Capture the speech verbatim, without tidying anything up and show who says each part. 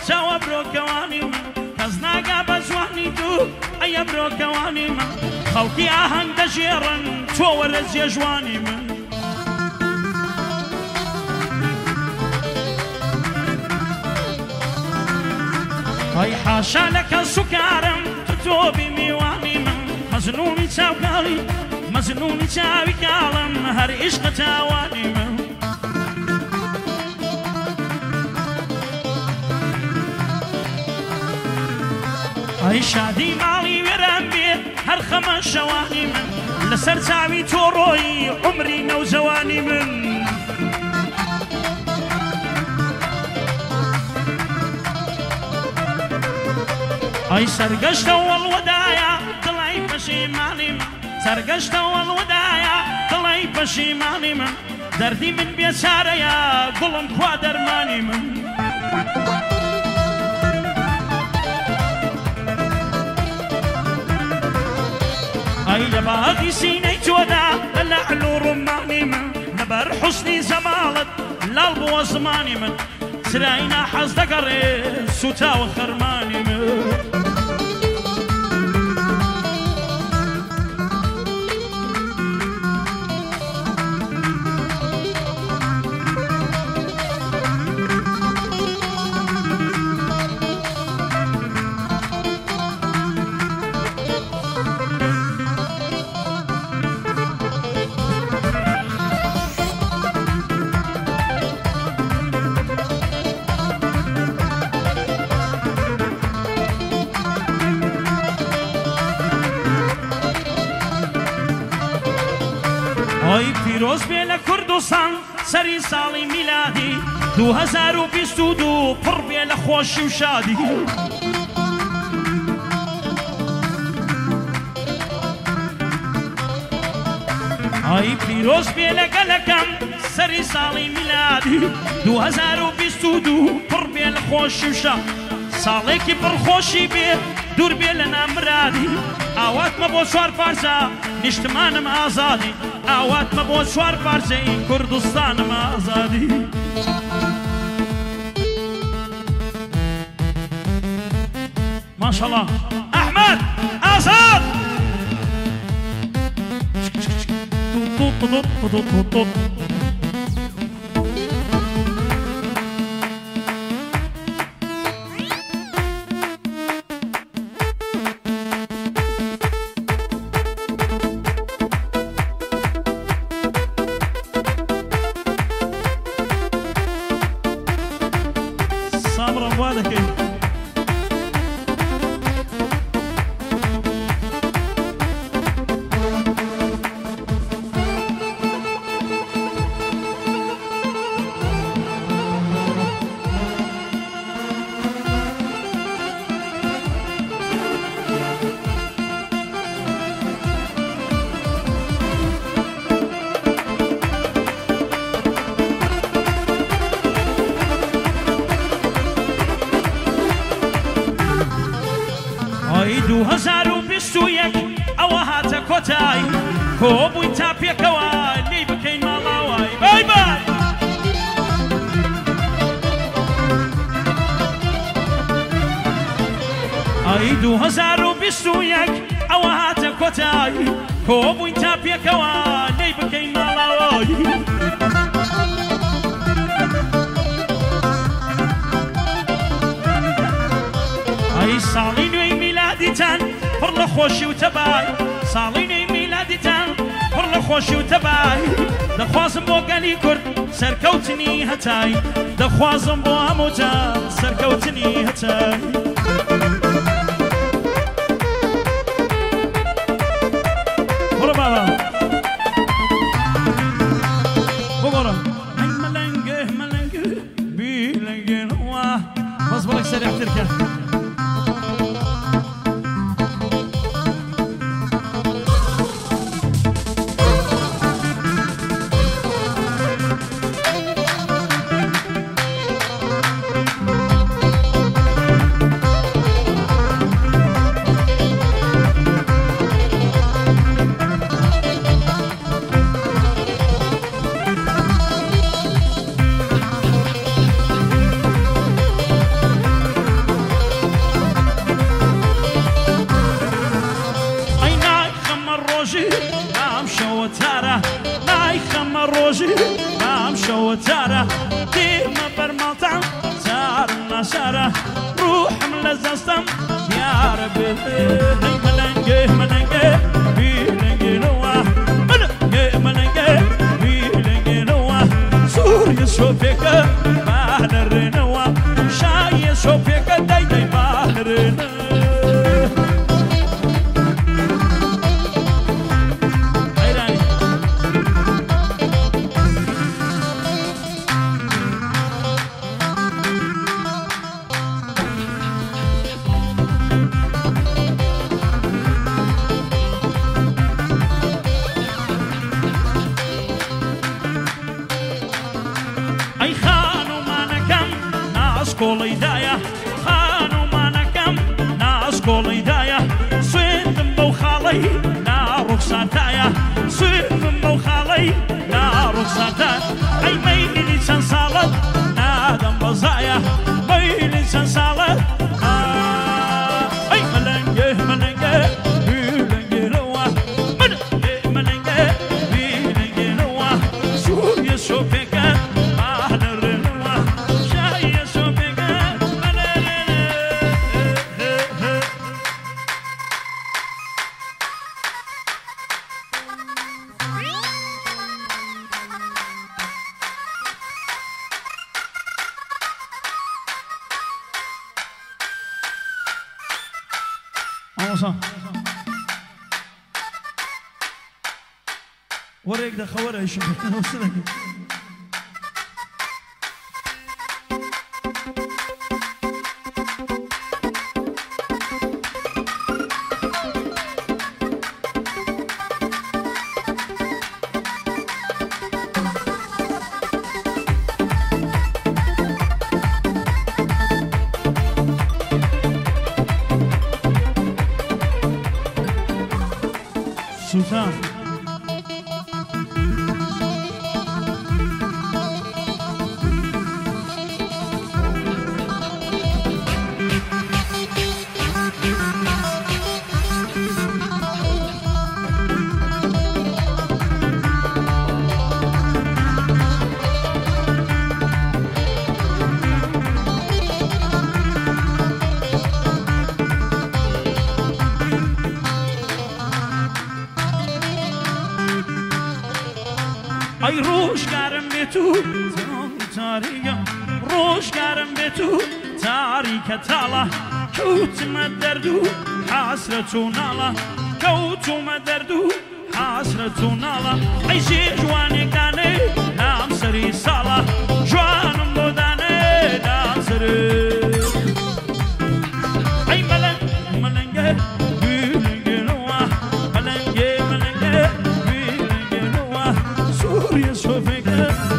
Speaker 1: چاوە برۆکەوانی من کەس ناگا بە جوانی دوو ئەیە برۆکەوانی من خەڵکی ئاهەنگ دەژێڕن تۆ وەرە جێژوانی من ئەی حاشا لە کەس و کارم تۆبی میوانی من مەزنومی چاوکاڵی مەزنومی چاوی کاڵم هەر عیشقە تاوانی من ئەی شادی ماڵی وێران بێ هەر خەمە شەوانی من لەسەر چاوی تۆ ڕۆی عمری نەوجەوانی من ئەی سەرگەشتە وەڵوەدایە دڵی پەشیمانی من سەرگەشتە وەڵوەدایە دڵی پەشیمانی من دەردی من بێچارەیە گوڵم خوا دەرمانی من ئەی لە باغی سینەی تۆدا لە لەعل و ڕومانی من لەبەر حوسنی زەماڵت لاڵ بووە زمانی من سرای ناحەز دەگەڕێ سوتاوە خەرمانی من ئەی پیرۆز بێ لە کوردستان سەری ساڵی میلادی دوو هەزار و بیست و دوو پڕ بێ لە خۆشی و شادی ئەی پیرۆز بێ لە گەلەکەم سەری ساڵی میلادی دوو هەزار و بیست و دوو پڕ بێ لە خۆشی و شاد ساڵێکی پڕخۆشی بێ دوور بێ لە نامرادی ئاواتمە بۆ چوار پارچە نیشتمانم ئازادی ئاواتمە بۆ چوار پارچەی کوردستانم ئازادی ماشەڵڵا ئەحمەد ئازاد سامڕم وا دەکەی دوو هەزار و بیست و یەک ئەوە هاتە کۆتایی کۆبووین تا پێکەوە لێی بکەین ماڵاوای بای بای ئەی دوو هەزار و بیست و یەک ئەوە هاتە کۆتایی کۆبووین تا پێکەوە لێی بکەین ماڵاوای ئەی ساڵی نوێی میلادیتان پڕ لە خۆشی و تەبای ساڵی نوێی میلادیتان پڕ لە خۆشی و تەبای دەخوازم بۆ گەلی کورد سەرکەوتنی هەتای دەخوازم بۆ هەموو جار سەرکەوتنی هەتای بڕۆ بابا بگۆڕە ئەی مەلەنگە مەلەنگە بیلەنگێنەوە بەس بڵێک سەریعتر کە ڕۆژی ئام شەوە جارە دێمە بەرماڵتان جارم ناشارە ڕوحم لە زەستەم دیارە بێ مەلەنگێ مەلەنگێ بیلەنگێنەوە مەلەنگێ مەلەنگێ بیلەنگێنەوە سووریە شۆفێکە بانەڕێنەوە شایە شۆفێکە دای دای بانەڕێنە کۆڵەیدایە خانومانەکەم ناز کۆڵەیدایە سوێندم بەو خاڵەی ناڕوخساتایە سوێندم بەو خاڵەی ناڕوخساتە ئەی مەیلی چەند ساڵت نادەم بەزایە مەیلی چەند ساڵت ئەی مەلەنگێ مەلەنگێ بیلەنگێنەوە مەلەنگێ مەلەنگێ بیلەنگێنەوە سووریە شۆپێکە وەرێک دەخەوەرە ئیشم بکەنەوە دەکەی سوتان ئەی ڕۆژگارم بێت و تاریکە ڕۆژگارم بێت و تاریکە تاڵە کەوتمە دەرد و حاسرەت و ناڵە کەوتمە دەرد و حاسرەت و ناڵە ئەی ژێ جوانێکدانێ نام سەری ساڵە جوانم بۆ دانێ نام سەری ئەی مەلەنگ مەلەنگێ بیلەنگێنەوە مەلەنگێ مەلەنگێ بیلەنگێنەوە سووریە شۆفێکە